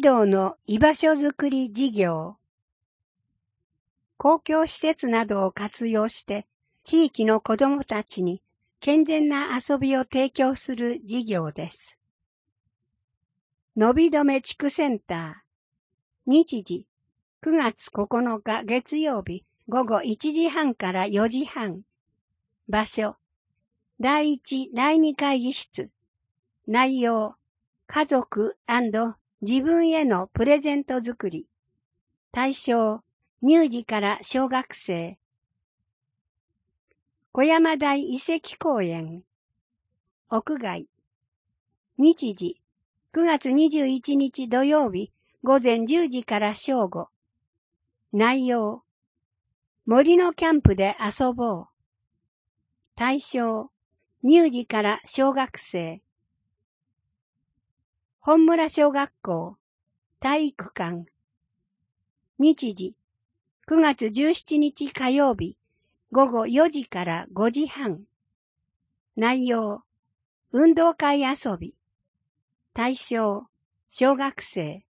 童の居場所づくり事業。公共施設などを活用して、地域の子どもたちに健全な遊びを提供する事業です。のびどめ地区センター。日時、9月9日月曜日午後1時半から4時半。場所、第1、第2会議室。内容、家族&自分へのプレゼント作り。対象、乳児から小学生。小山台遺跡公園。屋外。日時、9月21日土曜日午前10時から正午。内容、森のキャンプで遊ぼう。対象、乳児から小学生。本村小学校、体育館。日時、9月17日火曜日、午後4時から5時半。内容、運動会遊び。対象、小学生。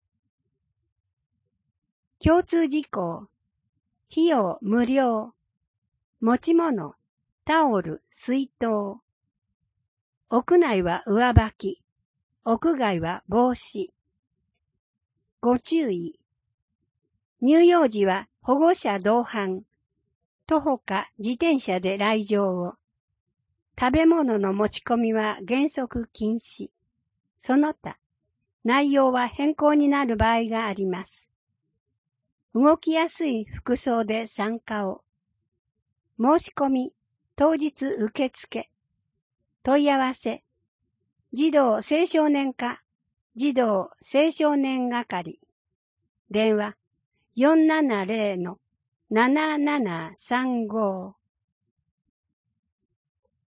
共通事項、費用無料。持ち物、タオル、水筒。屋内は上履き。屋外は帽子。ご注意。乳幼児は保護者同伴。徒歩か自転車で来場を。食べ物の持ち込みは原則禁止。その他、内容は変更になる場合があります。動きやすい服装で参加を。申し込み、当日受付。問い合わせ。児童青少年課、児童青少年係。電話、470-7735